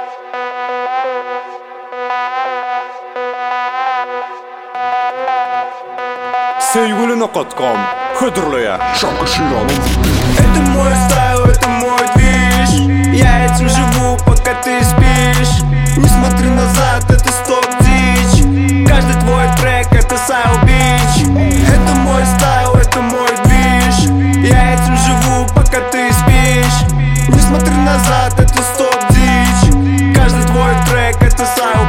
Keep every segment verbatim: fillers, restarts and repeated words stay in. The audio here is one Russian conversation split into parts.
Sevgilini katkam, хыдырлая шапка ширала. Это мой стайл, это мой движ. Я этим живу, пока ты спишь. Не смотри назад, это стоп-дичь. Каждый твой трек, это Сайл Бич. Это мой стайл, это мой движ. Я этим живу, пока ты спишь. Не смотри назад, это стоп-дичь. Каждый твой трек, это Сайл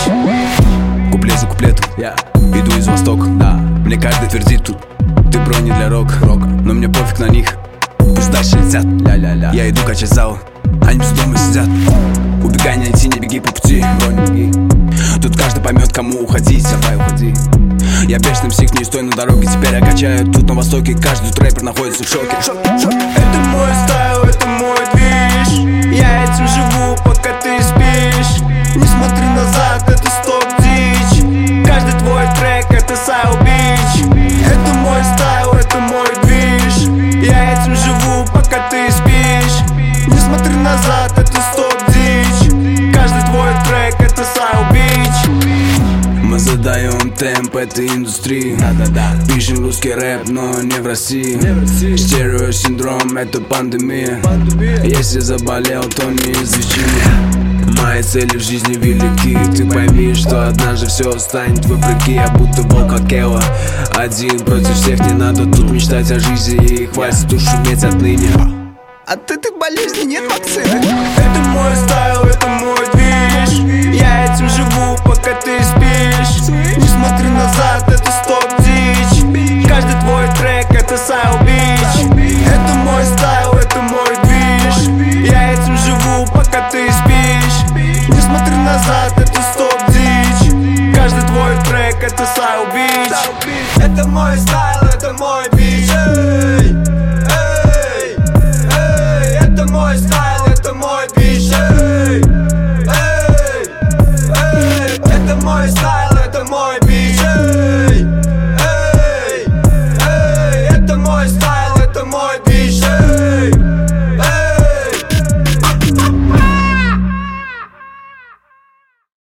Бич. Куплет за куплетом, я иду из востока, да. Мне каждый твердит тут: ты бро не для рока, рока. Но мне пофиг на них, пусть дальше летят. Ля-ля-ля. Я иду качать зал, они без дома сидят. Убегай, не найти, не беги по пути, бро, не беги. Тут каждый поймет, кому уходить, давай уходи. Я бешеный псих, не стой на дороге. Теперь я качаю тут на востоке. Каждый рэпер находится в шоке. Это мой стайл, это мой движ. Я этим живу, пока ты спишь. Не смотри назад, это стоп-дичь. Каждый твой трек, это Сайл Бич. Это мой стайл, это мой движ. Я этим живу, пока ты спишь. Не смотри назад, это стоп-дичь. Каждый твой трек, это Сайл Бич. Мы задаем темп этой индустрии. Да-да-да. Пишем русский рэп, но не в России. Стереосиндром — это пандемия. Если заболел, то не излечи. Мои цели в жизни велики. Ты пойми, что однажды все станет вопреки. Я будто волк Акела, один против всех. Не надо тут мечтать о жизни, и хватит тут шуметь отныне. От этой болезни нет вакцины. Это мой стайл, это мой движ. Я этим живу, пока ты спишь. Не смотри назад, это стоп-дичь. Каждый твой трек, это Сайл Бич. Это мой стайл, это мой движ. Я этим живу, пока ты спишь. Не смотри назад, это стоп-дичь. Каждый твой трек, это Сайл Бич. Это мой стайл, это мой движ.